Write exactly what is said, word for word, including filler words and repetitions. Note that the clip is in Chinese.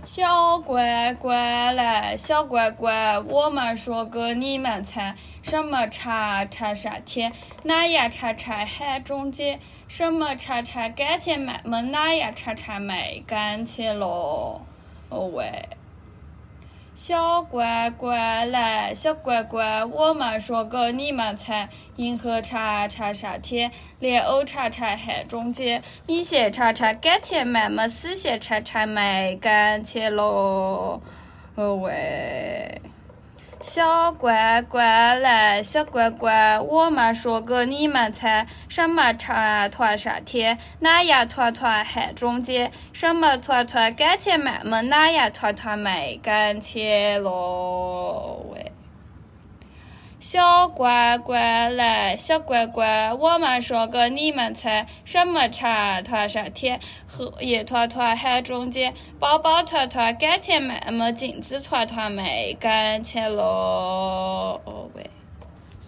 小乖乖来，小乖乖，我们说给你们猜，什么叉叉啥天，哪呀叉叉喊中间，什么叉叉赶钱买么，哪呀叉叉没赶钱咯？哦喂。小乖乖来，小乖乖，我们说给你们猜，银河叉叉啥天，莲藕叉叉喊中间，米线叉叉赶钱买么，丝线叉叉没赶钱咯。哦喂。小乖乖来，小乖乖，我们说给你们猜，什么叉团啥天，哪呀团团喊中间，什么团团赶钱买么，哪呀团团没赶钱咯喂。小乖乖来，小乖乖，我们说给你们猜，什么叉团啥天，荷叶团团喊中间，包包团团赶钱买么，金子团团没赶钱咯喂。